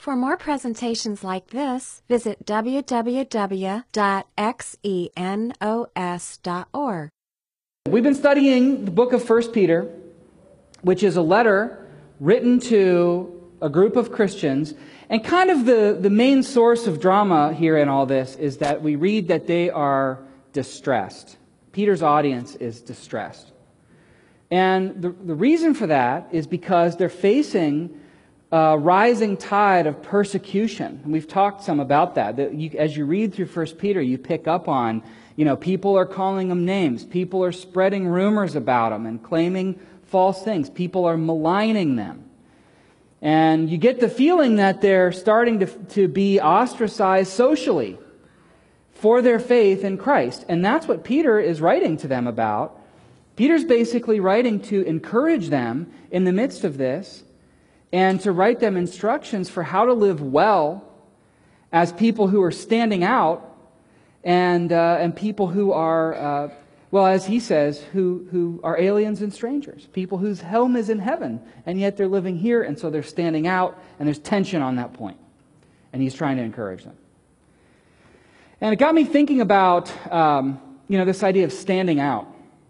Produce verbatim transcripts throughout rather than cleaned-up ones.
For more presentations like this, visit w w w dot xenos dot org. We've been studying the book of First Peter, which is a letter written to a group of Christians. And kind of the, the main source of drama here in all this is that we read that they are distressed. Peter's audience is distressed. And the, the reason for that is because they're facing a rising tide of persecution. And we've talked some about that. that you, as you read through First Peter, you pick up on, you know, people are calling them names. People are spreading rumors about them and claiming false things. People are maligning them. And you get the feeling that they're starting to, to be ostracized socially for their faith in Christ. And that's what Peter is writing to them about. Peter's basically writing to encourage them in the midst of this and to write them instructions for how to live well as people who are standing out and, uh, and people who are... Uh, Well, as he says, who, who are aliens and strangers, people whose home is in heaven, and yet they're living here, and so they're standing out, and there's tension on that point. And he's trying to encourage them. And it got me thinking about, um, you know, this idea of standing out.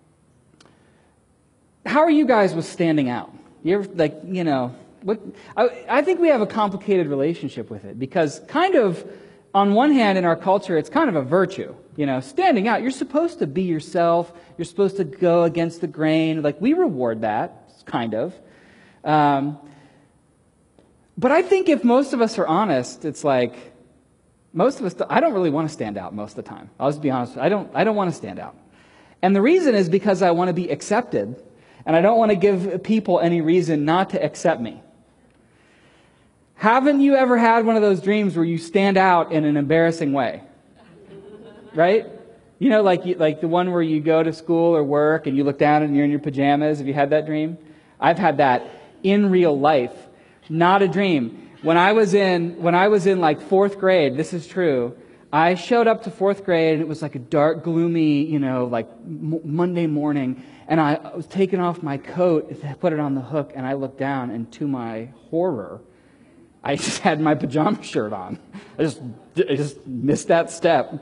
How are you guys with standing out? You ever, like, you know, what? I, I think we have a complicated relationship with it, because kind of, on one hand, in our culture, it's kind of a virtue. You know, standing out, you're supposed to be yourself. You're supposed to go against the grain. Like, we reward that, kind of. Um, but I think if most of us are honest, it's like, most of us, I don't really want to stand out most of the time. I'll just be honest. I don't, I don't want to stand out. And the reason is because I want to be accepted, and I don't want to give people any reason not to accept me. Haven't you ever had one of those dreams where you stand out in an embarrassing way? Right? You know, like like the one where you go to school or work and you look down and you're in your pajamas. Have you had that dream? I've had that in real life. Not a dream. When I was in when I was in like fourth grade, this is true. I showed up to fourth grade and it was like a dark, gloomy, you know, like m- Monday morning, and I was taking off my coat, put it on the hook, and I looked down, and to my horror, I just had my pajama shirt on. I just I just missed that step.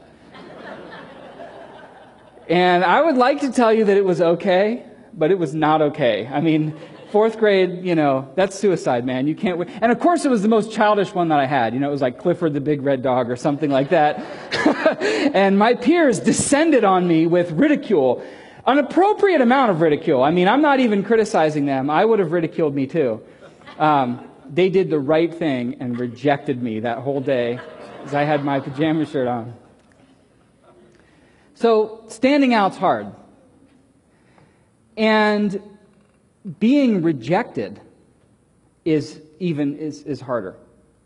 And I would like to tell you that it was okay, but it was not okay. I mean, fourth grade, you know, that's suicide, man. You can't wait. And of course, it was the most childish one that I had. You know, it was like Clifford the Big Red Dog or something like that. And my peers descended on me with ridicule, an appropriate amount of ridicule. I mean, I'm not even criticizing them. I would have ridiculed me too. Um, they did the right thing and rejected me that whole day because I had my pajama shirt on. So standing out's hard. And being rejected is even is, is harder.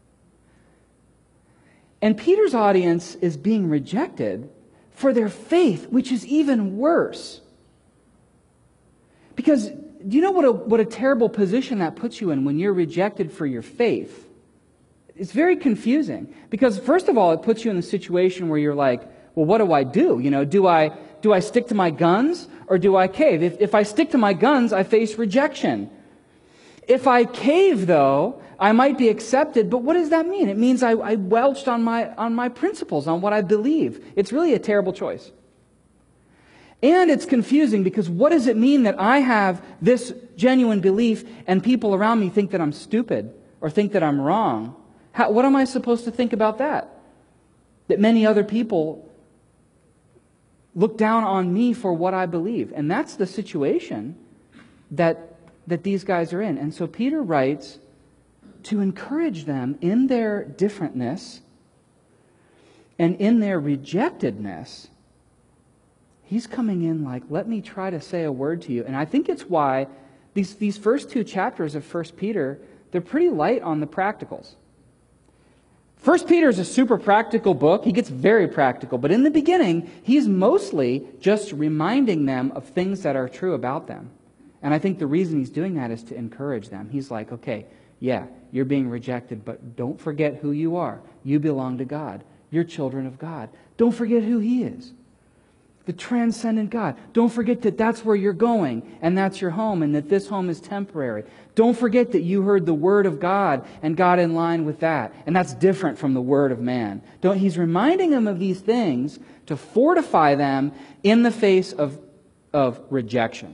And Peter's audience is being rejected for their faith, which is even worse. Because do you know what a what a terrible position that puts you in when you're rejected for your faith? It's very confusing. Because first of all, it puts you in a situation where you're like, well, what do I do? You know, do I do I stick to my guns or do I cave? If, if I stick to my guns, I face rejection. If I cave, though, I might be accepted. But what does that mean? It means I, I welched on my on my principles, on what I believe. It's really a terrible choice. And it's confusing because what does it mean that I have this genuine belief and people around me think that I'm stupid or think that I'm wrong? How, what am I supposed to think about that? That many other people look down on me for what I believe. And that's the situation that, that these guys are in. And so Peter writes to encourage them in their differentness and in their rejectedness. He's coming in like, let me try to say a word to you. And I think it's why these, these first two chapters of First Peter, they're pretty light on the practicals. First Peter is a super practical book. He gets very practical. But in the beginning, he's mostly just reminding them of things that are true about them. And I think the reason he's doing that is to encourage them. He's like, okay, yeah, you're being rejected, but don't forget who you are. You belong to God. You're children of God. Don't forget who He is. the transcendent God. Don't forget that that's where you're going, and that's your home, and that this home is temporary. Don't forget that you heard the Word of God and got in line with that, and that's different from the Word of man. Don't, he's reminding them of these things to fortify them in the face of, of rejection.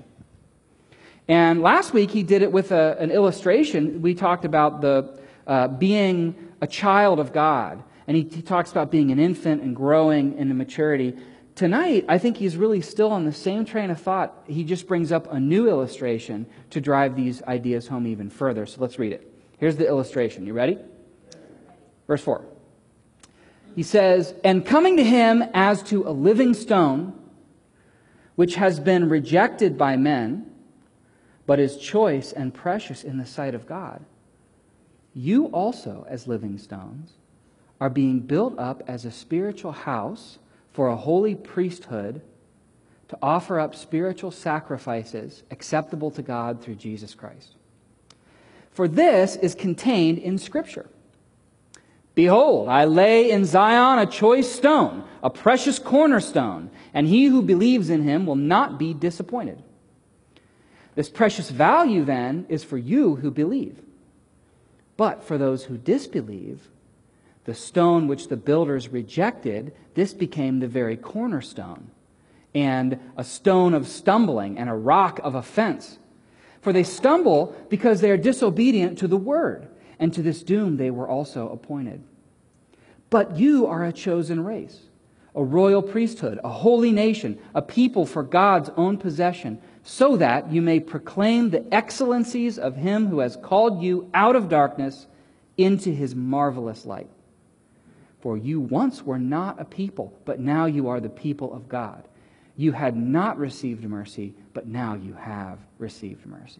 And last week he did it with a, an illustration. We talked about the uh, being a child of God, and he, he talks about being an infant and growing into maturity. Tonight, I think he's really still on the same train of thought. He just brings up a new illustration to drive these ideas home even further. So let's read it. Here's the illustration. You ready? Verse four. He says, "And coming to him as to a living stone, which has been rejected by men, but is choice and precious in the sight of God, you also, as living stones, are being built up as a spiritual house for a holy priesthood, to offer up spiritual sacrifices acceptable to God through Jesus Christ. For this is contained in Scripture. Behold, I lay in Zion a choice stone, a precious cornerstone, and he who believes in him will not be disappointed. This precious value, then, is for you who believe. But for those who disbelieve, the stone which the builders rejected, this became the very cornerstone, and a stone of stumbling and a rock of offense. For they stumble because they are disobedient to the word, and to this doom they were also appointed. But you are a chosen race, a royal priesthood, a holy nation, a people for God's own possession, so that you may proclaim the excellencies of him who has called you out of darkness into his marvelous light. For you once were not a people, but now you are the people of God. You had not received mercy, but now you have received mercy."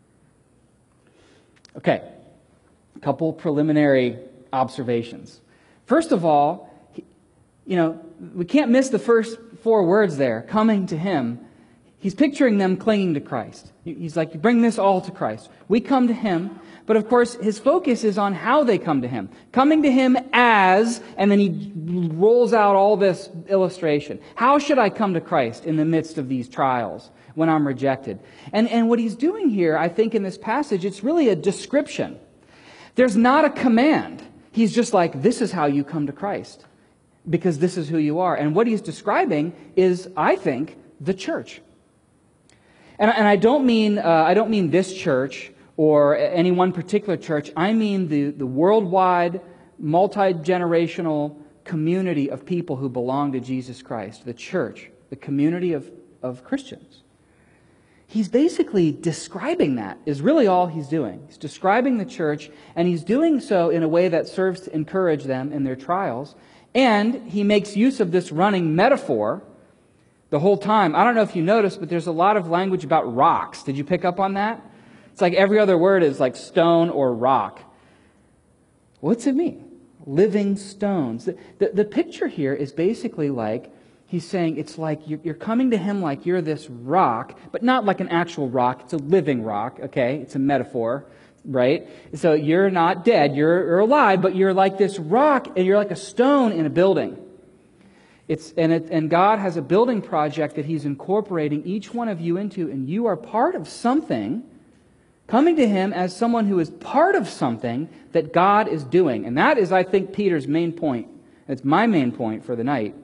Okay, a couple preliminary observations. First of all, you know, we can't miss the first four words there, coming to him. He's picturing them clinging to Christ. He's like, bring this all to Christ. We come to him, but of course his focus is on how they come to him. Coming to him as, and then he rolls out all this illustration. How should I come to Christ in the midst of these trials when I'm rejected? And, and what he's doing here, I think in this passage, it's really a description. There's not a command. He's just like, this is how you come to Christ, because this is who you are. And what he's describing is, I think, the church. And, and I don't mean uh, I don't mean this church or any one particular church. I mean the, the worldwide, multi-generational community of people who belong to Jesus Christ, the church, the community of, of Christians. He's basically describing that, is really all he's doing. He's describing the church, and he's doing so in a way that serves to encourage them in their trials. And he makes use of this running metaphor the whole time. I don't know if you noticed, but there's a lot of language about rocks. Did you pick up on that? It's like every other word is like stone or rock. What's it mean? Living stones. The, the, the picture here is basically like, he's saying it's like you're, you're coming to him like you're this rock, but not like an actual rock. It's a living rock, okay? It's a metaphor, right? So you're not dead, you're, you're alive, but you're like this rock, and you're like a stone in a building. It's, and, it, and God has a building project that he's incorporating each one of you into, and you are part of something, coming to him as someone who is part of something that God is doing. And that is, I think, Peter's main point. It's my main point for the night.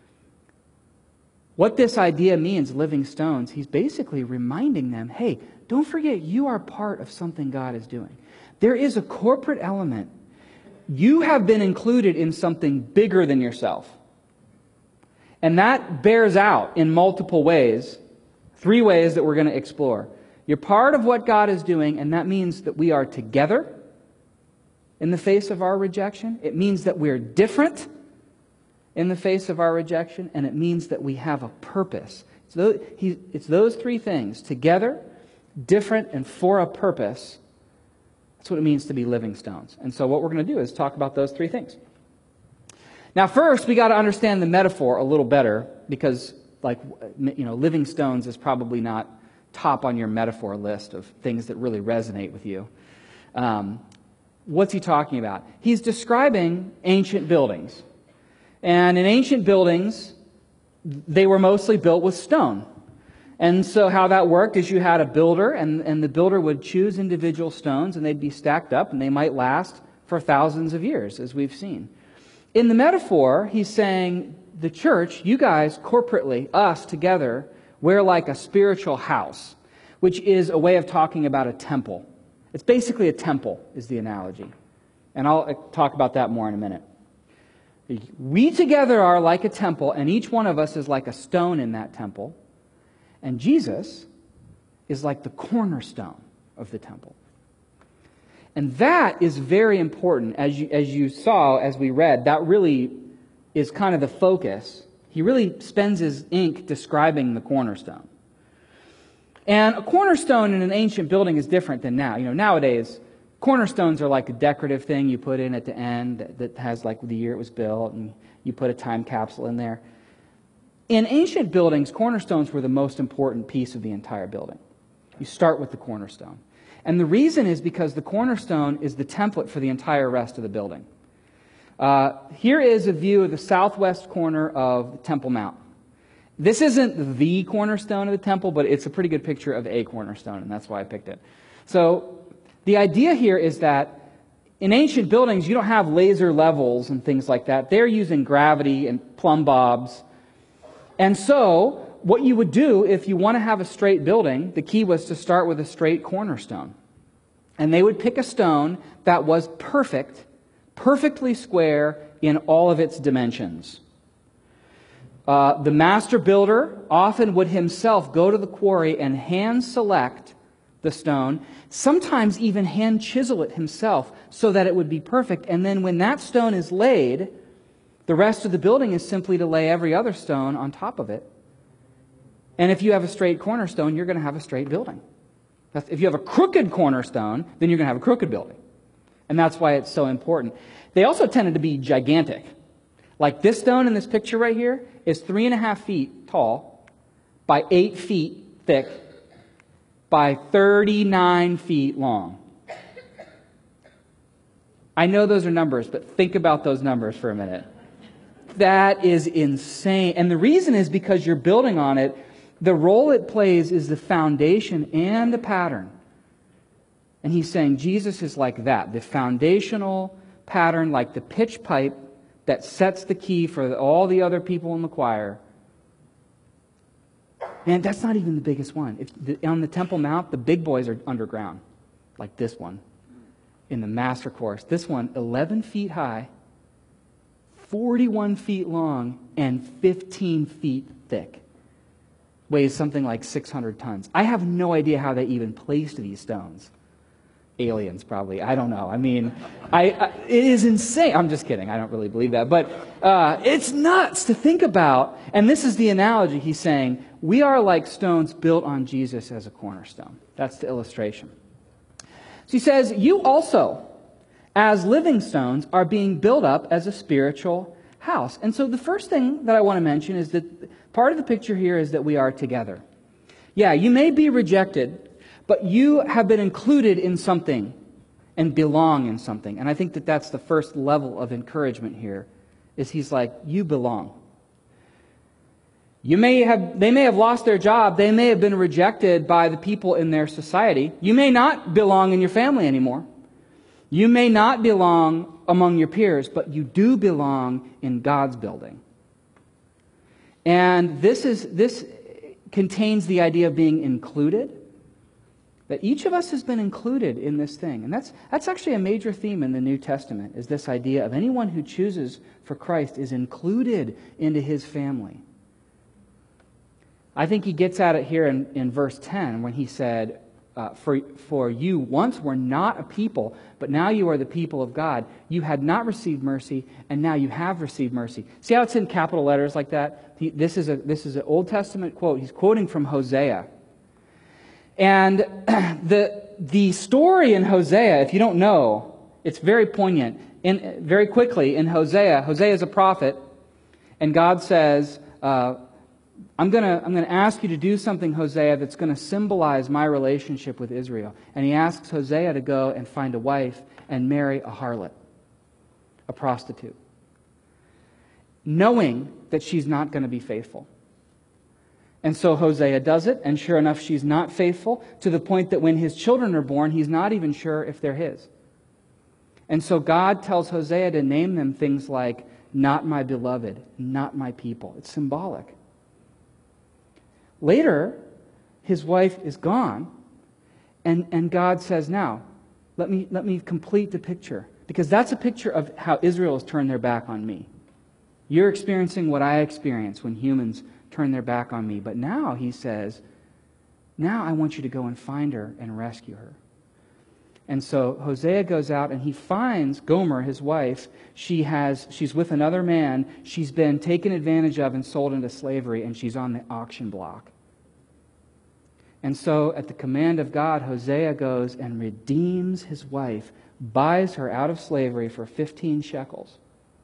What this idea means, living stones, he's basically reminding them, hey, don't forget you are part of something God is doing. There is a corporate element. You have been included in something bigger than yourself. And that bears out in multiple ways, three ways that we're going to explore. You're part of what God is doing, and that means that we are together in the face of our rejection. It means that we're different in the face of our rejection, and it means that we have a purpose. It's those, he, it's those three things, together, different, and for a purpose. That's what it means to be living stones. And so what we're going to do is talk about those three things. Now, first, we got to understand the metaphor a little better, because, like, you know, living stones is probably not top on your metaphor list of things that really resonate with you. Um, what's he talking about? He's describing ancient buildings. And in ancient buildings, they were mostly built with stone. And so how that worked is you had a builder, and, and the builder would choose individual stones, and they'd be stacked up, and they might last for thousands of years, as we've seen. In the metaphor, he's saying, the church, you guys corporately, us together, we're like a spiritual house, which is a way of talking about a temple. It's basically a temple, is the analogy. And I'll talk about that more in a minute. We together are like a temple, and each one of us is like a stone in that temple. And Jesus is like the cornerstone of the temple. And that is very important. As you, as you saw, as we read, that really is kind of the focus. He really spends his ink describing the cornerstone. And a cornerstone in an ancient building is different than now. You know, nowadays, cornerstones are like a decorative thing you put in at the end that, that has like the year it was built, and you put a time capsule in there. In ancient buildings, cornerstones were the most important piece of the entire building. You start with the cornerstone. And the reason is because the cornerstone is the template for the entire rest of the building. Uh, here is a view of the southwest corner of Temple Mount. This isn't the cornerstone of the temple, but it's a pretty good picture of a cornerstone, and that's why I picked it. So the idea here is that in ancient buildings, you don't have laser levels and things like that. They're using gravity and plumb bobs. And so, what you would do if you want to have a straight building, the key was to start with a straight cornerstone. And they would pick a stone that was perfect, perfectly square in all of its dimensions. Uh, the master builder often would himself go to the quarry and hand select the stone, sometimes even hand chisel it himself so that it would be perfect. And then when that stone is laid, the rest of the building is simply to lay every other stone on top of it. And if you have a straight cornerstone, you're going to have a straight building. That's, if you have a crooked cornerstone, then you're going to have a crooked building. And that's why it's so important. They also tended to be gigantic. Like this stone in this picture right here is three and a half feet tall by eight feet thick by thirty-nine feet long. I know those are numbers, but think about those numbers for a minute. That is insane. And the reason is because you're building on it. The role it plays is the foundation and the pattern. And he's saying Jesus is like that, the foundational pattern, like the pitch pipe that sets the key for all the other people in the choir. Man, that's not even the biggest one. If the, on the Temple Mount, the big boys are underground, like this one in the master course. This one, eleven feet high, forty-one feet long, and fifteen feet thick. Weighs something like six hundred tons. I have no idea how they even placed these stones. Aliens, probably. I don't know. I mean, I, I it is insane. I'm just kidding. I don't really believe that. But uh, it's nuts to think about. And this is the analogy he's saying. We are like stones built on Jesus as a cornerstone. That's the illustration. So he says, you also, as living stones, are being built up as a spiritual house. And so the first thing that I want to mention is that part of the picture here is that we are together. Yeah, you may be rejected, but you have been included in something and belong in something. And I think that that's the first level of encouragement here, is he's like, you belong. You may have, they may have lost their job. They may have been rejected by the people in their society. You may not belong in your family anymore. You may not belong among your peers, but you do belong in God's building. And this is this contains the idea of being included. That each of us has been included in this thing. And that's that's actually a major theme in the New Testament, is this idea of anyone who chooses for Christ is included into his family. I think he gets at it here in, in verse ten when he said, uh, for, for you once were not a people, but now you are the people of God. You had not received mercy, and now you have received mercy. See how it's in capital letters like that? He, this is a this is an Old Testament quote. He's quoting from Hosea. And the the story in Hosea, if you don't know, it's very poignant. In, very quickly in Hosea, Hosea is a prophet, and God says, uh, I'm gonna I'm gonna ask you to do something, Hosea, that's going to symbolize my relationship with Israel. And he asks Hosea to go and find a wife and marry a harlot, a prostitute, knowing that she's not going to be faithful. And so Hosea does it, and sure enough, she's not faithful, to the point that when his children are born, he's not even sure if they're his. And so God tells Hosea to name them things like, not my beloved, not my people. It's symbolic. Later, his wife is gone, and, and God says, now, let me, let me complete the picture. Because that's a picture of how Israel has turned their back on me. You're experiencing what I experience when humans turn their back on me. But now, he says, now I want you to go and find her and rescue her. And so Hosea goes out and he finds Gomer, his wife. She has, she's with another man. She's been taken advantage of and sold into slavery, and she's on the auction block. And so at the command of God, Hosea goes and redeems his wife, buys her out of slavery for fifteen shekels.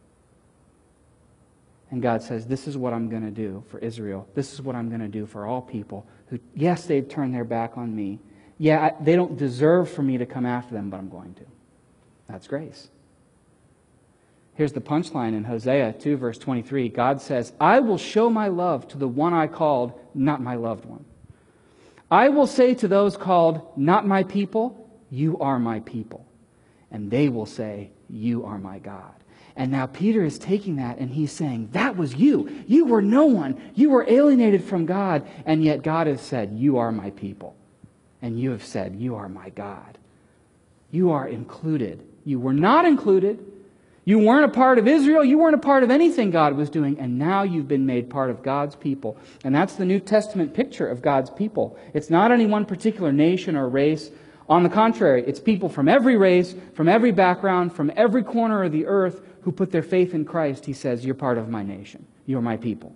And God says, this is what I'm going to do for Israel. This is what I'm going to do for all people who, yes, they've turned their back on me. Yeah, I, they don't deserve for me to come after them, but I'm going to. That's grace. Here's the punchline in Hosea two, verse twenty-three. God says, I will show my love to the one I called, not my loved one. I will say to those called, not my people, you are my people. And they will say, you are my God. And now Peter is taking that and he's saying, that was you. You were no one. You were alienated from God. And yet God has said, you are my people. And you have said, you are my God. You are included. You were not included. You weren't a part of Israel. You weren't a part of anything God was doing. And now you've been made part of God's people. And that's the New Testament picture of God's people. It's not any one particular nation or race. On the contrary, it's people from every race, from every background, from every corner of the earth who put their faith in Christ. He says, you're part of my nation. You're my people.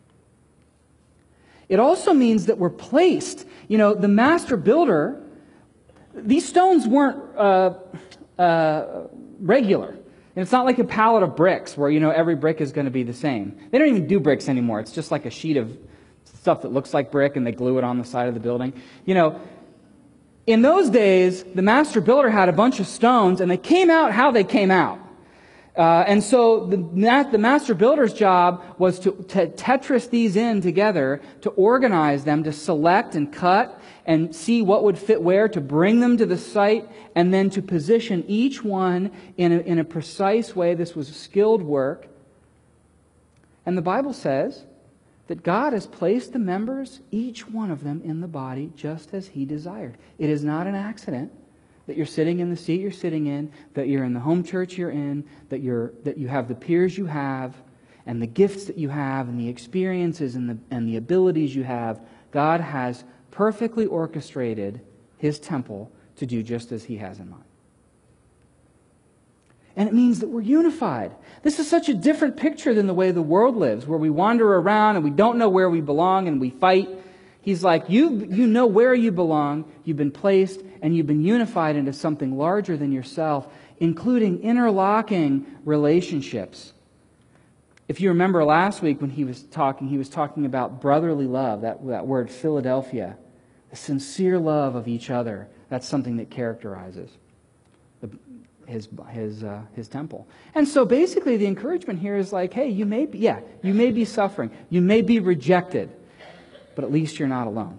It also means that we're placed. You know, the master builder, these stones weren't uh, uh, regular. And it's not like a pallet of bricks where, you know, every brick is going to be the same. They don't even do bricks anymore. It's just like a sheet of stuff that looks like brick and they glue it on the side of the building. You know, in those days, the master builder had a bunch of stones and they came out how they came out. Uh, and so the, the master builder's job was to, to Tetris these in together, to organize them, to select and cut and see what would fit where, to bring them to the site, and then to position each one in a, in a precise way. This was skilled work. And the Bible says that God has placed the members, each one of them, in the body just as He desired. It is not an accident that you're sitting in the seat you're sitting in, that you're in the home church you're in, that you're that you have the peers you have, and the gifts that you have, and the experiences and the and the abilities you have. God has perfectly orchestrated His temple to do just as He has in mind. And it means that we're unified. This is such a different picture than the way the world lives, where we wander around and we don't know where we belong and we fight. He's like, you, you know where you belong, you've been placed, and you've been unified into something larger than yourself, including interlocking relationships. If you remember last week when he was talking, he was talking about brotherly love, that, that word Philadelphia, the sincere love of each other. That's something that characterizes the, his his uh, his temple. And so basically the encouragement here is like, hey, you may be, yeah, you may be suffering, you may be rejected, but at least you're not alone.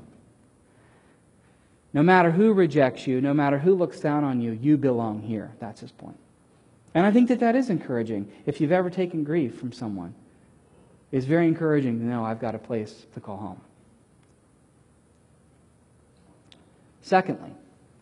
No matter who rejects you, no matter who looks down on you, you belong here. That's his point. And I think that that is encouraging. If you've ever taken grief from someone, it's very encouraging to know I've got a place to call home. Secondly,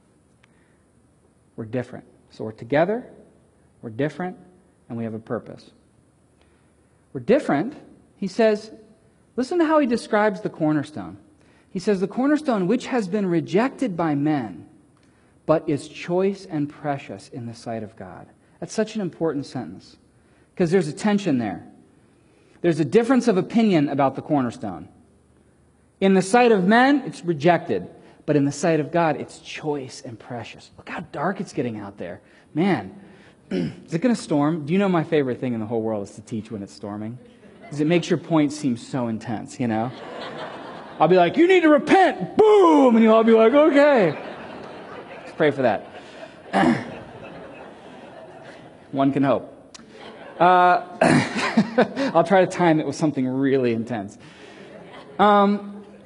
we're different. So we're together, we're different, and we have a purpose. We're different. He says, listen to how he describes the cornerstone. He says, the cornerstone which has been rejected by men, but is choice and precious in the sight of God. That's such an important sentence, because there's a tension there. There's a difference of opinion about the cornerstone. In the sight of men, it's rejected. But in the sight of God, it's choice and precious. Look how dark it's getting out there. Man, is it going to storm? Do you know my favorite thing in the whole world is to teach when it's storming? Because it makes your point seem so intense, you know? I'll be like, you need to repent. Boom! And you'll all be like, okay. Let's pray for that. One can hope. Uh, I'll try to time it with something really intense. Um,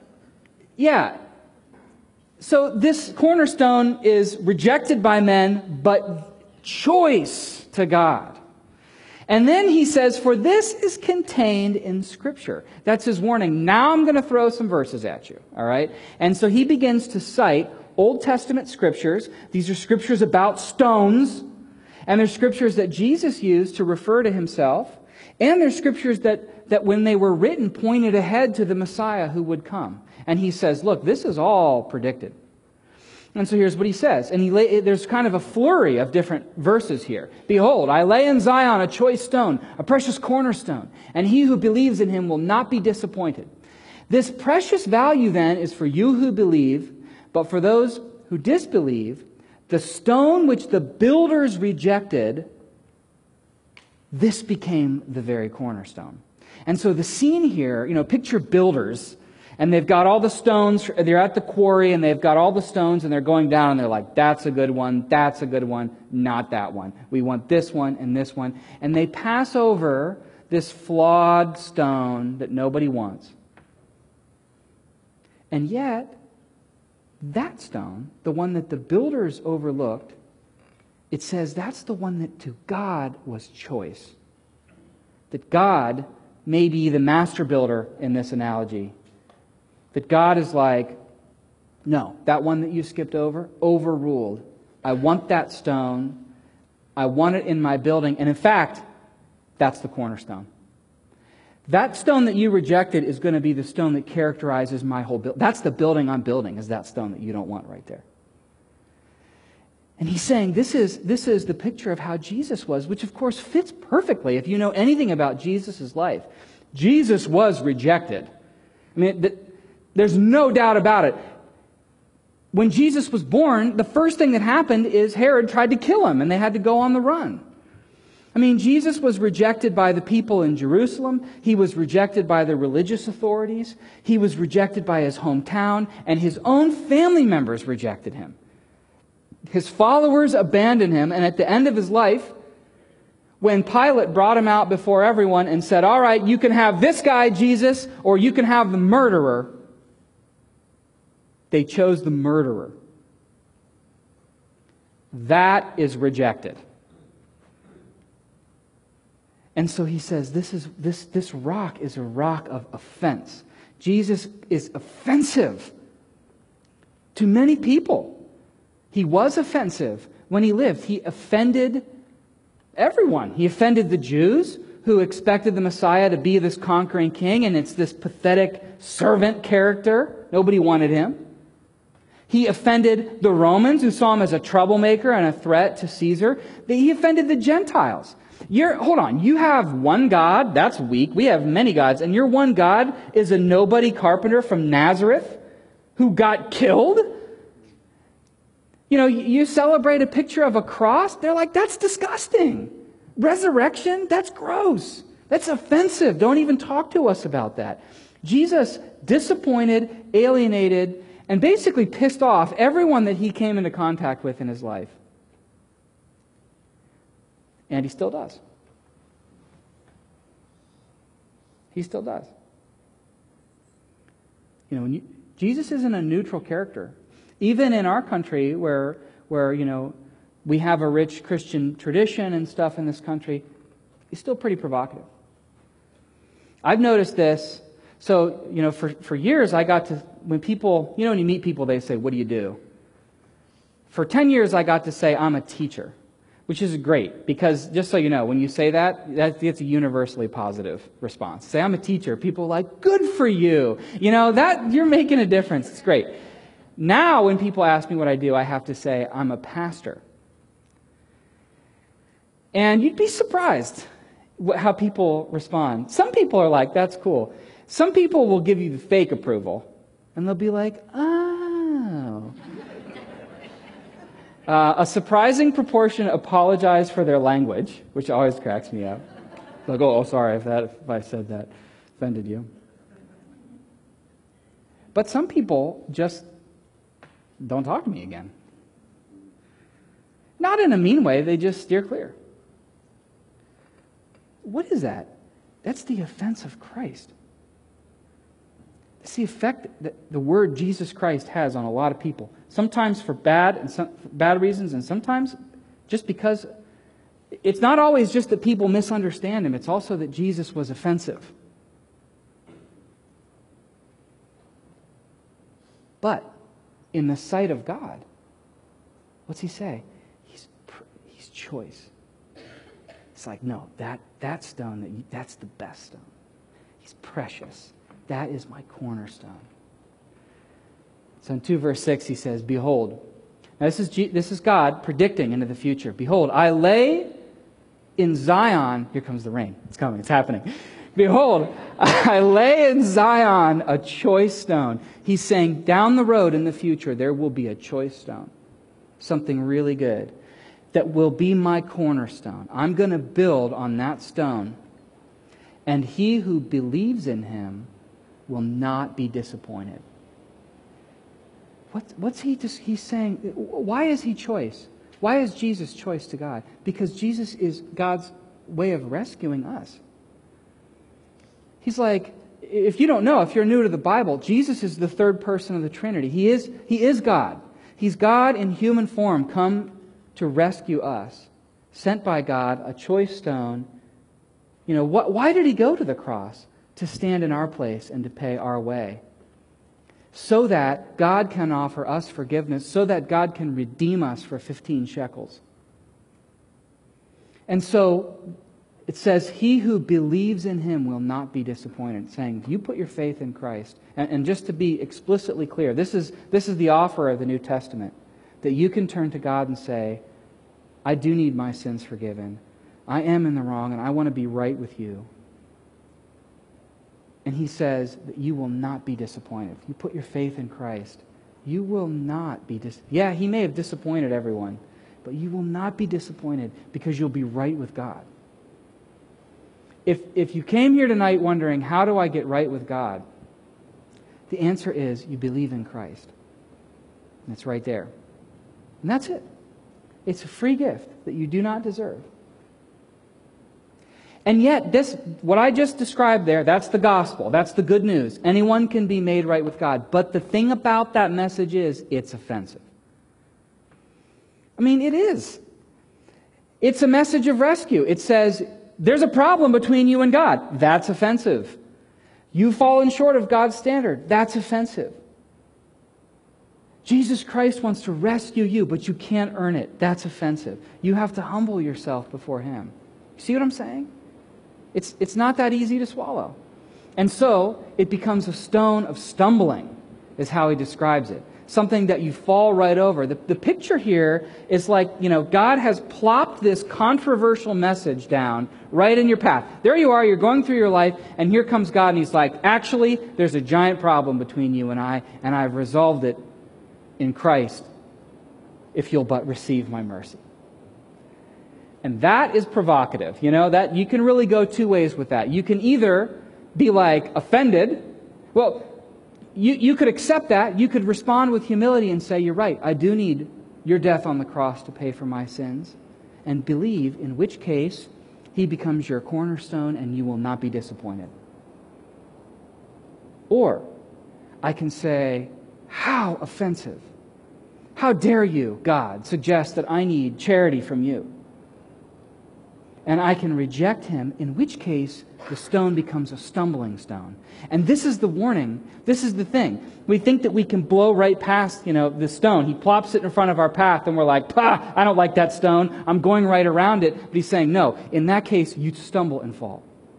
Yeah. So this cornerstone is rejected by men, but choice to God. And then he says, for this is contained in Scripture. That's his warning. Now I'm going to throw some verses at you. All right? And so he begins to cite Old Testament scriptures. These are scriptures about stones. And they're scriptures that Jesus used to refer to himself. And they're scriptures that, that when they were written, pointed ahead to the Messiah who would come. And he says, look, this is all predicted. And so here's what he says. And he lay, there's kind of a flurry of different verses here. Behold, I lay in Zion a choice stone, a precious cornerstone, and he who believes in him will not be disappointed. This precious value then is for you who believe, but for those who disbelieve, the stone which the builders rejected, this became the very cornerstone. And so the scene here, you know, picture builders. And they've got all the stones, they're at the quarry, and they've got all the stones, and they're going down, and they're like, that's a good one, that's a good one, not that one. We want this one and this one. And they pass over this flawed stone that nobody wants. And yet, that stone, the one that the builders overlooked, it says that's the one that to God was choice. That God may be the master builder in this analogy. That God is like, no, that one that you skipped over, overruled. I want that stone. I want it in my building. And in fact, that's the cornerstone. That stone that you rejected is going to be the stone that characterizes my whole building. That's the building I'm building, is that stone that you don't want right there. And he's saying this is, this is the picture of how Jesus was, which of course fits perfectly if you know anything about Jesus' life. Jesus was rejected. I mean, the, There's no doubt about it. When Jesus was born, the first thing that happened is Herod tried to kill him, and they had to go on the run. I mean, Jesus was rejected by the people in Jerusalem. He was rejected by the religious authorities. He was rejected by his hometown, and his own family members rejected him. His followers abandoned him, and at the end of his life, when Pilate brought him out before everyone and said, all right, you can have this guy, Jesus, or you can have the murderer, they chose the murderer. That is rejected. And so he says, this is this, this rock is a rock of offense. Jesus is offensive to many people. He was offensive when he lived. He offended everyone. He offended the Jews who expected the Messiah to be this conquering king, and it's this pathetic servant character. Nobody wanted him. He offended the Romans who saw him as a troublemaker and a threat to Caesar. He offended the Gentiles. You're, hold on, you have one God, that's weak. We have many gods, and your one God is a nobody carpenter from Nazareth who got killed? You know, you celebrate a picture of a cross, they're like, that's disgusting. Resurrection, that's gross. That's offensive. Don't even talk to us about that. Jesus disappointed, alienated, and basically pissed off everyone that he came into contact with in his life. And he still does. He still does. You know, when you, Jesus isn't a neutral character. Even in our country where, where, you know, we have a rich Christian tradition and stuff in this country, he's still pretty provocative. I've noticed this. So, you know, for, for years I got to, when people, you know, when you meet people, they say, what do you do? For ten years I got to say, I'm a teacher, which is great because just so you know, when you say that, that it's a universally positive response. Say, I'm a teacher. People are like, good for you. You know, that you're making a difference. It's great. Now, when people ask me what I do, I have to say, I'm a pastor. And you'd be surprised how people respond. Some people are like, that's cool. Some people will give you the fake approval, and they'll be like, oh. uh, a surprising proportion apologize for their language, which always cracks me up. Like, oh, oh sorry if that if I said that offended you. But some people just don't talk to me again. Not in a mean way, they just steer clear. What is that? That's the offense of Christ. It's the effect that the word Jesus Christ has on a lot of people. Sometimes for bad and some for bad reasons, and sometimes just because it's not always just that people misunderstand him. It's also that Jesus was offensive. But in the sight of God, what's he say? He's he's choice. It's like, no, that that stone, that you, that's the best stone. He's precious. That is my cornerstone. So in two verse six he says, behold. Now this is, G, this is God predicting into the future. Behold, I lay in Zion, here comes the rain. It's coming, it's happening. Behold, I lay in Zion a choice stone. He's saying down the road in the future there will be a choice stone. Something really good. That will be my cornerstone. I'm going to build on that stone. And he who believes in him will not be disappointed. What's, what's he just, he's saying? Why is he choice? Why is Jesus choice to God? Because Jesus is God's way of rescuing us. He's like, if you don't know, if you're new to the Bible, Jesus is the third person of the Trinity. He is, he is God. He's God in human form, come to rescue us. Sent by God, a choice stone. You know, what, why did he go to the cross? To stand in our place and to pay our way. So that God can offer us forgiveness, so that God can redeem us for fifteen shekels. And so it says, he who believes in him will not be disappointed. Saying, you put your faith in Christ. And, and just to be explicitly clear, this is, this is the offer of the New Testament. That you can turn to God and say, I do need my sins forgiven. I am in the wrong and I want to be right with you. And he says that you will not be disappointed. If you put your faith in Christ, you will not be dis- Yeah, he may have disappointed everyone, but you will not be disappointed because you'll be right with God. If, if you came here tonight wondering, how do I get right with God? The answer is you believe in Christ. And it's right there. And that's it. It's a free gift that you do not deserve. And yet, this, what I just described there, that's the gospel. That's the good news. Anyone can be made right with God. But the thing about that message is, it's offensive. I mean, it is. It's a message of rescue. It says, there's a problem between you and God. That's offensive. You've fallen short of God's standard. That's offensive. Jesus Christ wants to rescue you, but you can't earn it. That's offensive. You have to humble yourself before him. See what I'm saying? It's, it's not that easy to swallow. And so, it becomes a stone of stumbling, is how he describes it. Something that you fall right over. The, the picture here is like, you know, God has plopped this controversial message down right in your path. There you are, you're going through your life, and here comes God, and he's like, actually, there's a giant problem between you and I, and I've resolved it in Christ, if you'll but receive my mercy. And that is provocative. You know, that you can really go two ways with that. You can either be like offended. Well, you, you could accept that. You could respond with humility and say, you're right, I do need your death on the cross to pay for my sins. And believe, in which case, he becomes your cornerstone and you will not be disappointed. Or, I can say, how offensive. How dare you, God, suggest that I need charity from you? And I can reject him, in which case the stone becomes a stumbling stone. And this is the warning. This is the thing. We think that we can blow right past, you know, the stone. He plops it in front of our path and we're like, pah, I don't like that stone. I'm going right around it. But he's saying, no, in that case, you stumble and fall.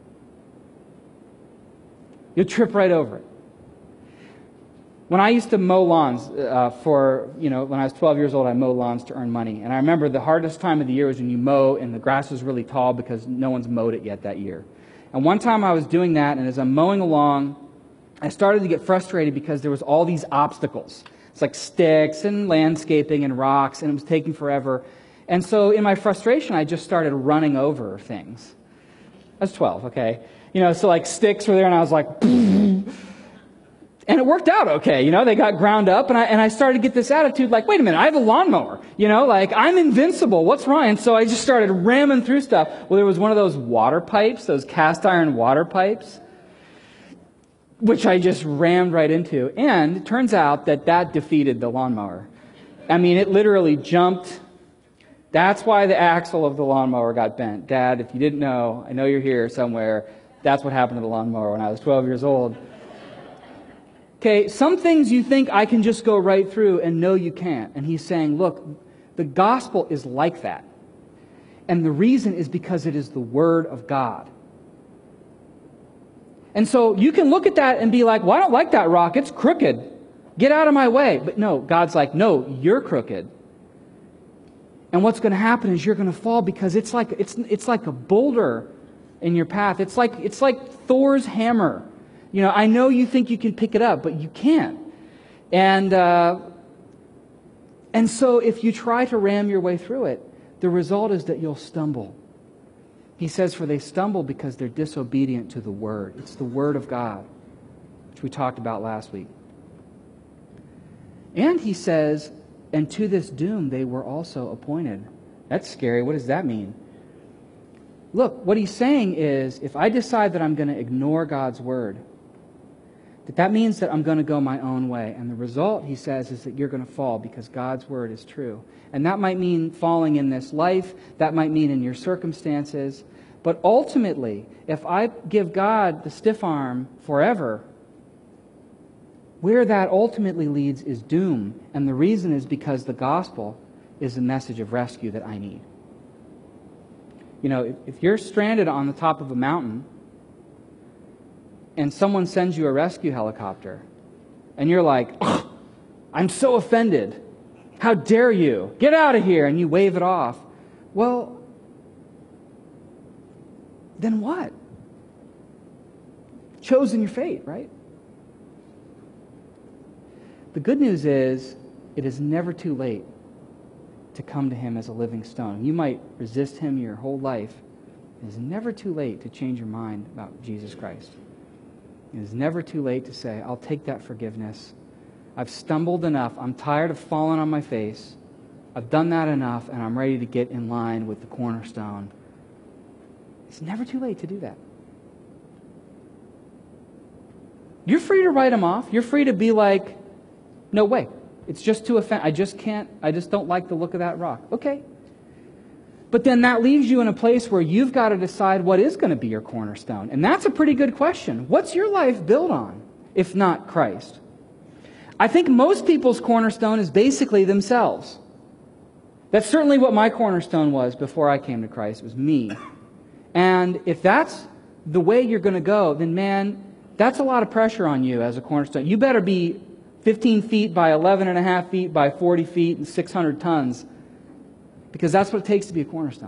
You'll trip right over it. When I used to mow lawns uh, for, you know, when I was twelve years old, I mowed lawns to earn money. And I remember the hardest time of the year was when you mow and the grass is really tall because no one's mowed it yet that year. And one time I was doing that, and as I'm mowing along, I started to get frustrated because there was all these obstacles. It's like sticks and landscaping and rocks, and it was taking forever. And so in my frustration, I just started running over things. I was twelve, okay? You know, so like sticks were there, and I was like... And it worked out okay, you know, they got ground up, and I and I started to get this attitude like, wait a minute, I have a lawnmower, you know, like, I'm invincible, what's wrong? And so I just started ramming through stuff. Well, there was one of those water pipes, those cast iron water pipes. which I just rammed right into. And it turns out that that defeated the lawnmower. I mean, it literally jumped. That's why the axle of the lawnmower got bent. Dad, if you didn't know, I know you're here somewhere. That's what happened to the lawnmower when I was twelve years old. Okay, some things you think I can just go right through, and no, you can't. And he's saying, look, the gospel is like that. And the reason is because it is the Word of God. And so you can look at that and be like, well, I don't like that rock. It's crooked. Get out of my way. But no, God's like, no, you're crooked. And what's going to happen is you're going to fall because it's like it's it's like a boulder in your path. It's like it's like Thor's hammer. You know, I know you think you can pick it up, but you can't. And uh, and so if you try to ram your way through it, the result is that you'll stumble. He says, for they stumble because they're disobedient to the Word. It's the Word of God, which we talked about last week. And he says, and to this doom they were also appointed. That's scary. What does that mean? Look, what he's saying is, if I decide that I'm going to ignore God's Word, that that means that I'm going to go my own way. And the result, he says, is that you're going to fall because God's Word is true. And that might mean falling in this life. That might mean in your circumstances. But ultimately, if I give God the stiff arm forever, where that ultimately leads is doom. And the reason is because the gospel is the message of rescue that I need. You know, if you're stranded on the top of a mountain, and someone sends you a rescue helicopter, and you're like, oh, I'm so offended. How dare you? Get out of here, and you wave it off. Well, then what? Chosen your fate, right? The good news is, it is never too late to come to Him as a living stone. You might resist Him your whole life. It is never too late to change your mind about Jesus Christ. It is never too late to say, I'll take that forgiveness. I've stumbled enough. I'm tired of falling on my face. I've done that enough, and I'm ready to get in line with the cornerstone. It's never too late to do that. You're free to write Him off. You're free to be like, no way. It's just too offensive. I just can't, I just don't like the look of that rock. Okay. But then that leaves you in a place where you've got to decide what is going to be your cornerstone. And that's a pretty good question. What's your life built on, if not Christ? I think most people's cornerstone is basically themselves. That's certainly what my cornerstone was before I came to Christ. It was me. And if that's the way you're going to go, then man, that's a lot of pressure on you as a cornerstone. You better be fifteen feet by eleven and a half feet by forty feet and six hundred tons. Because that's what it takes to be a cornerstone.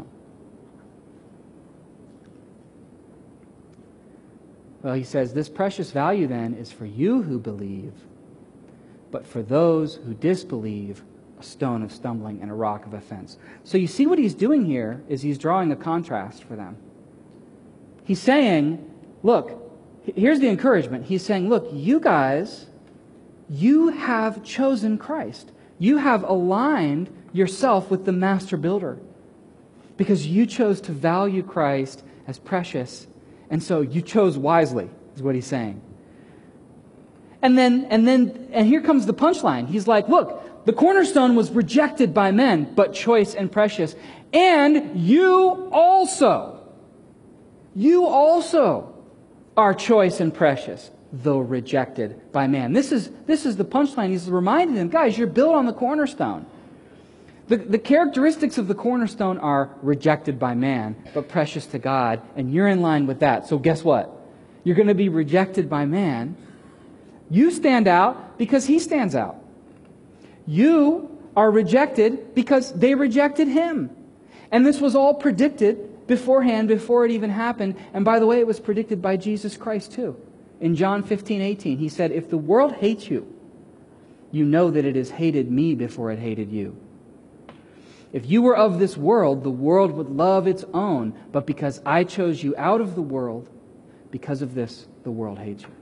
Well, he says, this precious value then is for you who believe, but for those who disbelieve, a stone of stumbling and a rock of offense. So you see what he's doing here is he's drawing a contrast for them. He's saying, look, here's the encouragement. He's saying, look, you guys, you have chosen Christ. You have aligned yourself with the master builder because you chose to value Christ as precious, and so you chose wisely, is what he's saying. And then, and then, and here comes the punchline. He's like, look, the cornerstone was rejected by men, but choice and precious. And you also, you also are choice and precious, though rejected by man. This is, this is the punchline. He's reminding them, guys, you're built on the cornerstone. The, the characteristics of the cornerstone are rejected by man, but precious to God, and you're in line with that. So guess what? You're going to be rejected by man. You stand out because he stands out. You are rejected because they rejected him. And this was all predicted beforehand, before it even happened. And by the way, it was predicted by Jesus Christ too. In John fifteen eighteen, he said, if the world hates you, you know that it has hated me before it hated you. If you were of this world, the world would love its own. But because I chose you out of the world, because of this, the world hates you.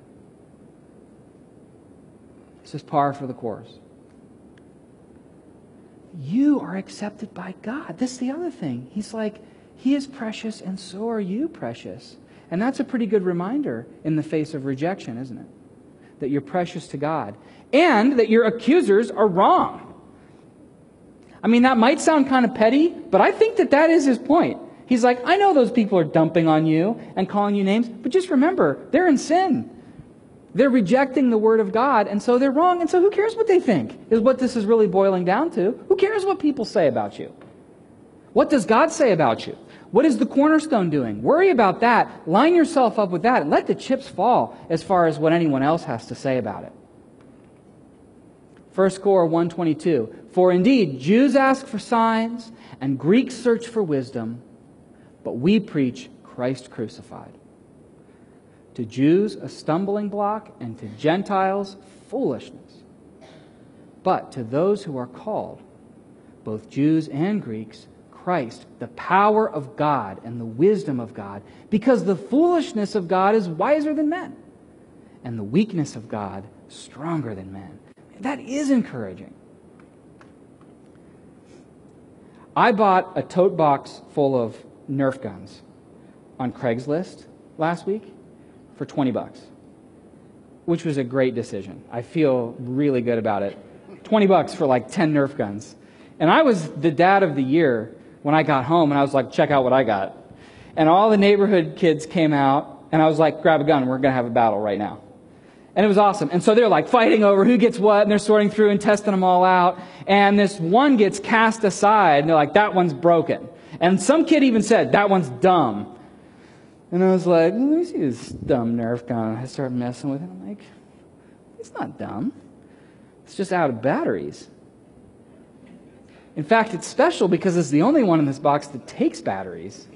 This is par for the course. You are accepted by God. This is the other thing. He's like, He is precious and so are you precious. And that's a pretty good reminder in the face of rejection, isn't it? that you're precious to God, and that your accusers are wrong. I mean, that might sound kind of petty, but I think that that is his point. He's like, I know those people are dumping on you and calling you names, but just remember, they're in sin. They're rejecting the Word of God, and so they're wrong, and so who cares what they think, is what this is really boiling down to. Who cares what people say about you? What does God say about you? What is the Cornerstone doing? Worry about that. Line yourself up with that, and let the chips fall as far as what anyone else has to say about it. First Cor one twenty-two, for indeed Jews ask for signs, and Greeks search for wisdom, but we preach Christ crucified. To Jews, a stumbling block, and to Gentiles, foolishness. But to those who are called, both Jews and Greeks, Christ, the power of God and the wisdom of God, because the foolishness of God is wiser than men, and the weakness of God stronger than men. That is encouraging. I bought a tote box full of Nerf guns on Craigslist last week for twenty bucks, which was a great decision. I feel really good about it. twenty bucks for like ten Nerf guns. And I was the dad of the year when I got home, and I was like, check out what I got. And all the neighborhood kids came out, and I was like, grab a gun, we're going to have a battle right now. And it was awesome. And so they're like fighting over who gets what, and they're sorting through and testing them all out. And this one gets cast aside, and they're like, that one's broken. And some kid even said, that one's dumb. And I was like, let me see this dumb Nerf gun. I started messing with it. I'm like, it's not dumb. It's just out of batteries. In fact, it's special because it's the only one in this box that takes batteries.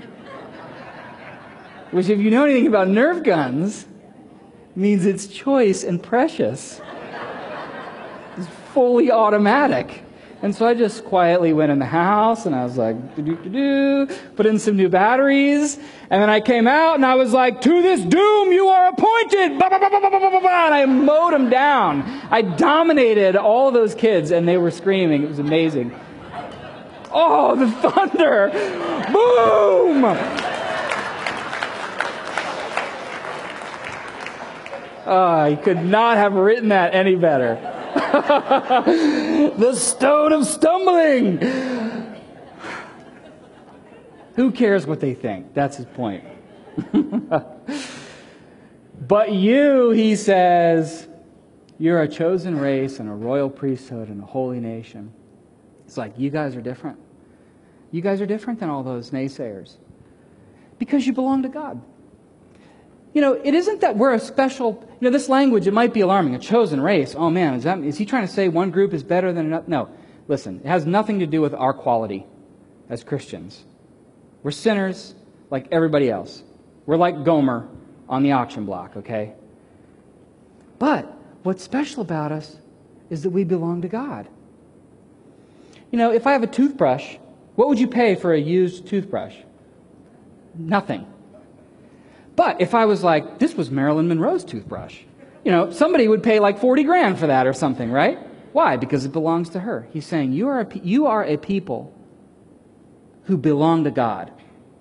Which, if you know anything about Nerf guns, means it's choice and precious. It's fully automatic. And so I just quietly went in the house, and I was like, do-do-do-do, put in some new batteries, and then I came out, and I was like, to this doom you are appointed! Bah, bah, bah, bah, bah, bah, bah, bah, and I mowed them down. I dominated all those kids, and they were screaming. It was amazing. Oh, the thunder! Boom! Oh, you could not have written that any better. The stone of stumbling. Who cares what they think? That's his point. But you, he says, you're a chosen race and a royal priesthood and a holy nation. It's like, you guys are different. You guys are different than all those naysayers. Because you belong to God. You know, it isn't that we're a special, you know, this language, it might be alarming, a chosen race. Oh man, is that, is he trying to say one group is better than another? No. Listen, it has nothing to do with our quality as Christians. We're sinners like everybody else. We're like Gomer on the auction block, okay? But what's special about us is that we belong to God. You know, if I have a toothbrush, what would you pay for a used toothbrush? Nothing. But if I was like, this was Marilyn Monroe's toothbrush, you know, somebody would pay like forty grand for that or something, right? Why? Because it belongs to her. He's saying, you are a, you are a people who belong to God.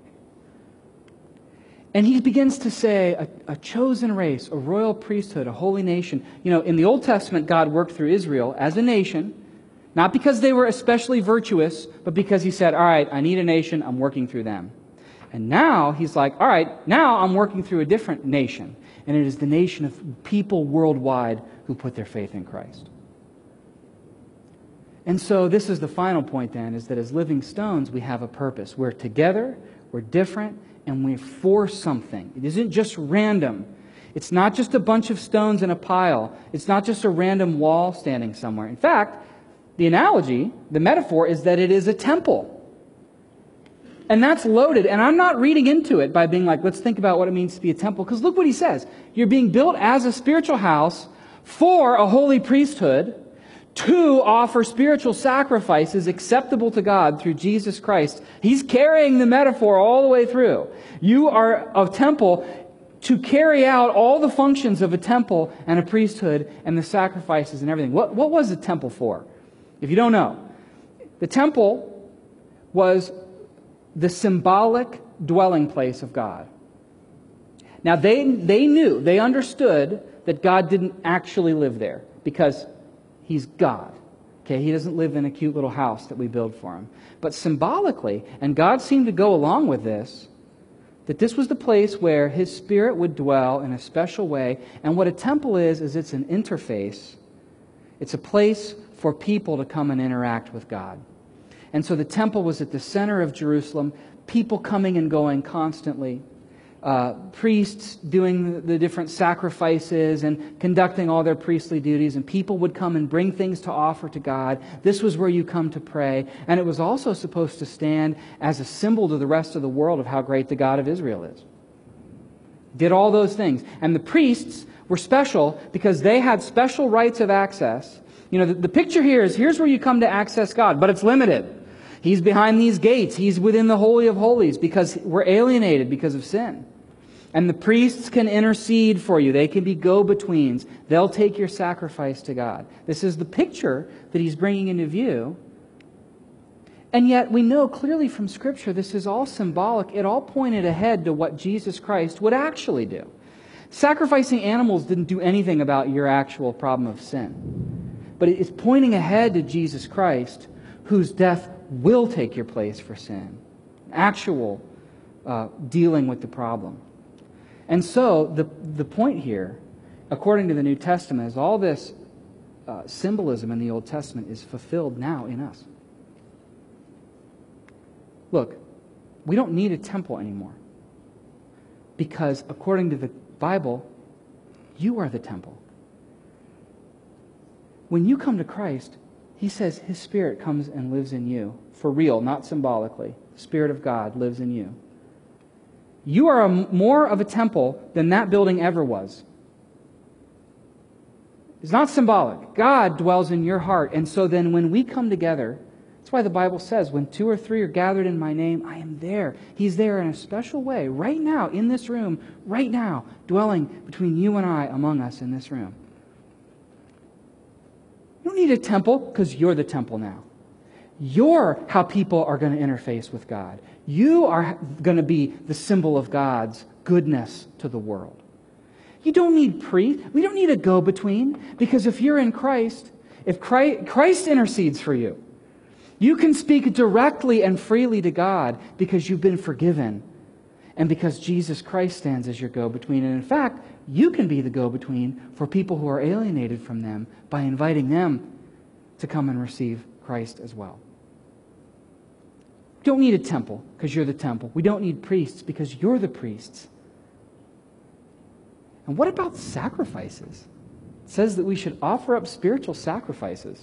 And he begins to say, a, a chosen race, a royal priesthood, a holy nation. You know, in the Old Testament, God worked through Israel as a nation, not because they were especially virtuous, but because he said, all right, I need a nation, I'm working through them. And now he's like, all right, now I'm working through a different nation. And it is the nation of people worldwide who put their faith in Christ. And so this is the final point then, is that as living stones, we have a purpose. We're together, we're different, and we're for something. It isn't just random. It's not just a bunch of stones in a pile. It's not just a random wall standing somewhere. In fact, the analogy, the metaphor, is that it is a temple. And that's loaded. And I'm not reading into it by being like, let's think about what it means to be a temple. Because look what he says. You're being built as a spiritual house for a holy priesthood to offer spiritual sacrifices acceptable to God through Jesus Christ. He's carrying the metaphor all the way through. You are a temple to carry out all the functions of a temple and a priesthood and the sacrifices and everything. What, what was the temple for? If you don't know, the temple was the symbolic dwelling place of God. Now, they, they knew, they understood that God didn't actually live there because He's God. Okay, He doesn't live in a cute little house that we build for Him. But symbolically, and God seemed to go along with this, that this was the place where His Spirit would dwell in a special way. And what a temple is, is it's an interface. It's a place for people to come and interact with God. And so the temple was at the center of Jerusalem, people coming and going constantly. Uh, priests doing the different sacrifices and conducting all their priestly duties, and people would come and bring things to offer to God. This was where you come to pray. And it was also supposed to stand as a symbol to the rest of the world of how great the God of Israel is. Did all those things. And the priests were special because they had special rights of access. You know, the, the picture here is, here's where you come to access God, but it's limited. He's behind these gates. He's within the Holy of Holies because we're alienated because of sin. And the priests can intercede for you. They can be go-betweens. They'll take your sacrifice to God. This is the picture that He's bringing into view. And yet we know clearly from Scripture this is all symbolic. It all pointed ahead to what Jesus Christ would actually do. Sacrificing animals didn't do anything about your actual problem of sin. But it's pointing ahead to Jesus Christ, whose death will take your place for sin. Actual uh, dealing with the problem. And so, the, the point here, according to the New Testament, is all this uh, symbolism in the Old Testament is fulfilled now in us. Look, we don't need a temple anymore. Because according to the Bible, you are the temple. When you come to Christ, He says His Spirit comes and lives in you. For real, not symbolically. The Spirit of God lives in you. You are a, more of a temple than that building ever was. It's not symbolic. God dwells in your heart. And so then when we come together, that's why the Bible says, when two or three are gathered in my name, I am there. He's there in a special way, right now, in this room, right now, dwelling between you and I, among us in this room. You don't need a temple because you're the temple now. You're how people are going to interface with God. You are going to be the symbol of God's goodness to the world. You don't need priests. We don't need a go-between, because if you're in Christ, if Christ, Christ intercedes for you, you can speak directly and freely to God because you've been forgiven and because Jesus Christ stands as your go-between. And in fact, you can be the go-between for people who are alienated from them by inviting them to come and receive Christ as well. We don't need a temple because you're the temple. We don't need priests because you're the priests. And what about sacrifices? It says that we should offer up spiritual sacrifices.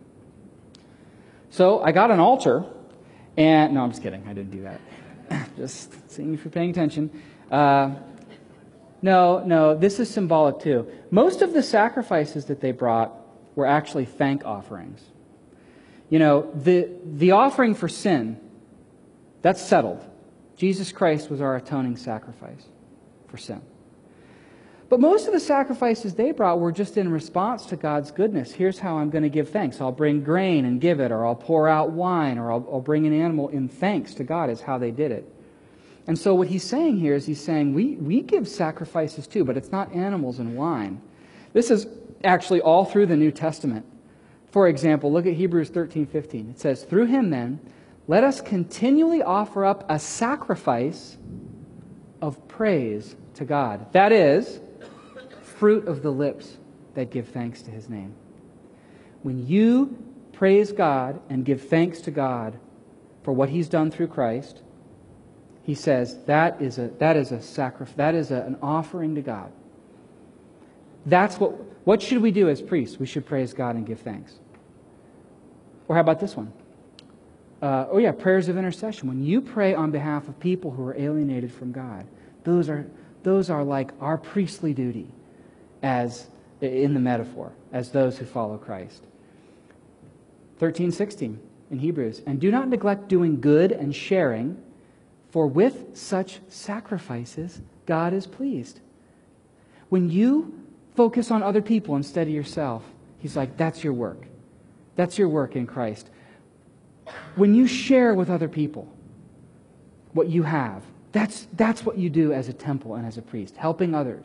So I got an altar, and no, I'm just kidding. I didn't do that. Just seeing if you're paying attention. Uh, no, no, this is symbolic too. Most of the sacrifices that they brought were actually thank offerings. You know, the the offering for sin, that's settled. Jesus Christ was our atoning sacrifice for sin. But most of the sacrifices they brought were just in response to God's goodness. Here's how I'm going to give thanks. I'll bring grain and give it, or I'll pour out wine, or I'll, I'll bring an animal in thanks to God is how they did it. And so what he's saying here is he's saying we, we give sacrifices too, but it's not animals and wine. This is actually all through the New Testament. For example, look at Hebrews thirteen fifteen. It says, through him then, let us continually offer up a sacrifice of praise to God. That is, fruit of the lips that give thanks to his name. When you praise God and give thanks to God for what he's done through Christ, he says that is a that is a sacrifice, that is a, an offering to God. That's what what should we do as priests? We should praise God and give thanks. Or how about this one? Uh, oh yeah, prayers of intercession. When you pray on behalf of people who are alienated from God, those are those are like our priestly duty, as in the metaphor, as those who follow Christ. thirteen sixteen in Hebrews. And do not neglect doing good and sharing, for with such sacrifices God is pleased. When you focus on other people instead of yourself, he's like, that's your work. That's your work in Christ. When you share with other people what you have, That's, that's what you do as a temple and as a priest, helping others.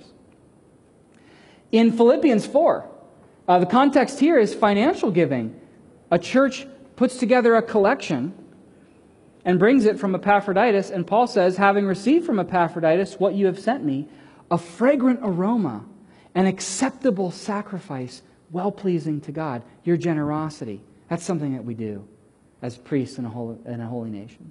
In Philippians four, uh, the context here is financial giving. A church puts together a collection and brings it from Epaphroditus, and Paul says, having received from Epaphroditus what you have sent me, a fragrant aroma, an acceptable sacrifice, well-pleasing to God. Your generosity. That's something that we do as priests in a holy, in a holy nation.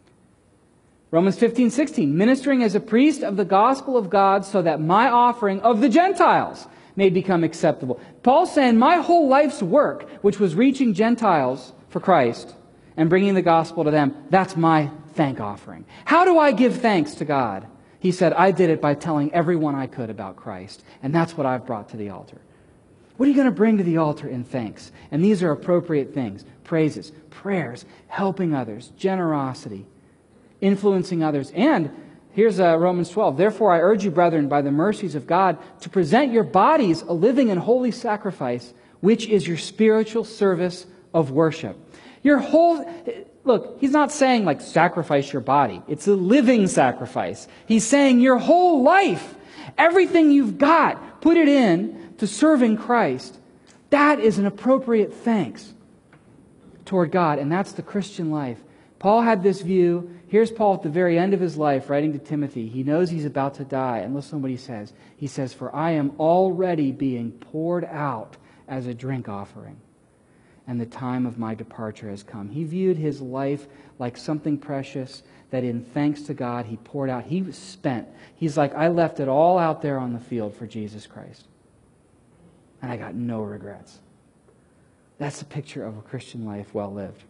Romans fifteen sixteen, ministering as a priest of the gospel of God so that my offering of the Gentiles may become acceptable. Paul's saying my whole life's work, which was reaching Gentiles for Christ and bringing the gospel to them, that's my thank offering. How do I give thanks to God? He said, I did it by telling everyone I could about Christ, and that's what I've brought to the altar. What are you going to bring to the altar in thanks? And these are appropriate things: praises, prayers, helping others, generosity, influencing others. And here's uh, Romans twelve. Therefore I urge you, brethren, by the mercies of God, to present your bodies a living and holy sacrifice, which is your spiritual service of worship. Your whole... Look, he's not saying like sacrifice your body. It's a living sacrifice. He's saying your whole life, everything you've got, put it in to serving Christ. That is an appropriate thanks toward God, and that's the Christian life. Paul had this view. Here's Paul at the very end of his life writing to Timothy. He knows he's about to die, and listen to what he says. He says, for I am already being poured out as a drink offering, and the time of my departure has come. He viewed his life like something precious that in thanks to God he poured out. He was spent. He's like, I left it all out there on the field for Jesus Christ, and I got no regrets. That's a picture of a Christian life well lived.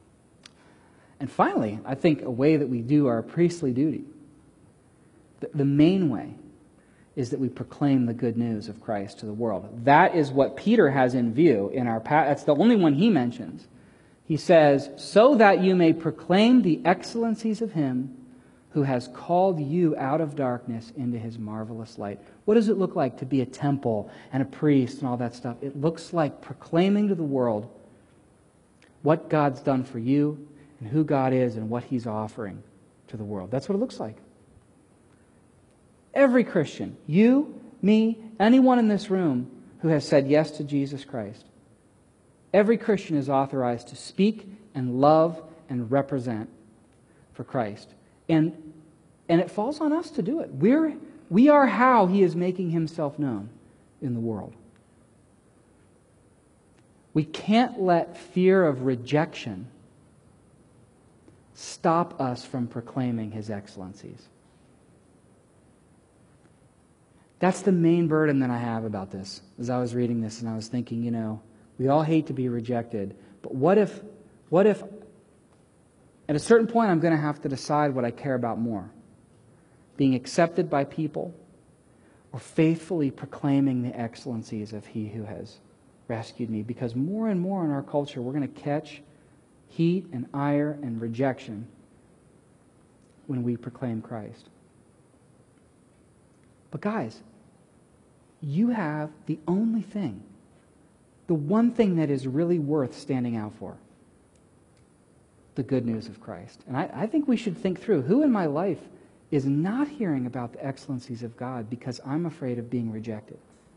And finally, I think a way that we do our priestly duty, the, the main way, is that we proclaim the good news of Christ to the world. That is what Peter has in view in our pa- that's the only one he mentions. He says, so that you may proclaim the excellencies of him who has called you out of darkness into his marvelous light. What does it look like to be a temple and a priest and all that stuff? It looks like proclaiming to the world what God's done for you and who God is and what he's offering to the world. That's what it looks like. Every Christian, you, me, anyone in this room who has said yes to Jesus Christ, every Christian is authorized to speak and love and represent for Christ. And, and it falls on us to do it. We're, we are how he is making himself known in the world. We can't let fear of rejection stop us from proclaiming his excellencies. That's the main burden that I have about this. As I was reading this and I was thinking, you know, we all hate to be rejected, but what if, what if at a certain point I'm going to have to decide what I care about more? Being accepted by people or faithfully proclaiming the excellencies of he who has rescued me? Because more and more in our culture we're going to catch heat and ire and rejection when we proclaim Christ. But guys, you have the only thing, the one thing that is really worth standing out for. The good news of Christ. And I, I think we should think through, who in my life is not hearing about the excellencies of God because I'm afraid of being rejected?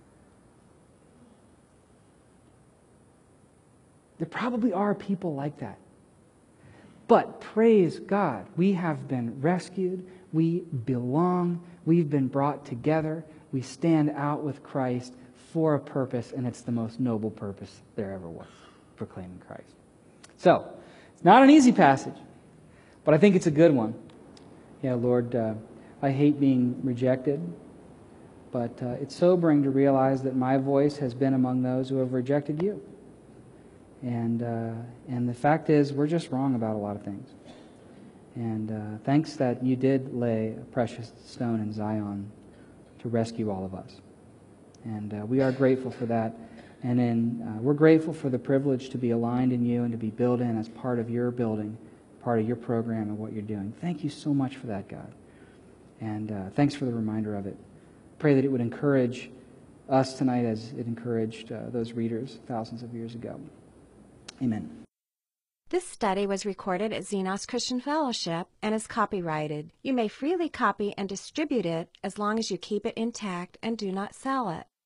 There probably are people like that. But praise God, we have been rescued, we belong, we've been brought together, we stand out with Christ for a purpose, and it's the most noble purpose there ever was, proclaiming Christ. So, it's not an easy passage, but I think it's a good one. Yeah, Lord, uh, I hate being rejected, but uh, it's sobering to realize that my voice has been among those who have rejected you. And uh, and the fact is, we're just wrong about a lot of things. And uh, thanks that you did lay a precious stone in Zion to rescue all of us. And uh, we are grateful for that. And then uh, we're grateful for the privilege to be aligned in you and to be built in as part of your building, part of your program and what you're doing. Thank you so much for that, God. And uh, thanks for the reminder of it. Pray that it would encourage us tonight as it encouraged uh, those readers thousands of years ago. Amen. This study was recorded at Xenos Christian Fellowship and is copyrighted. You may freely copy and distribute it as long as you keep it intact and do not sell it.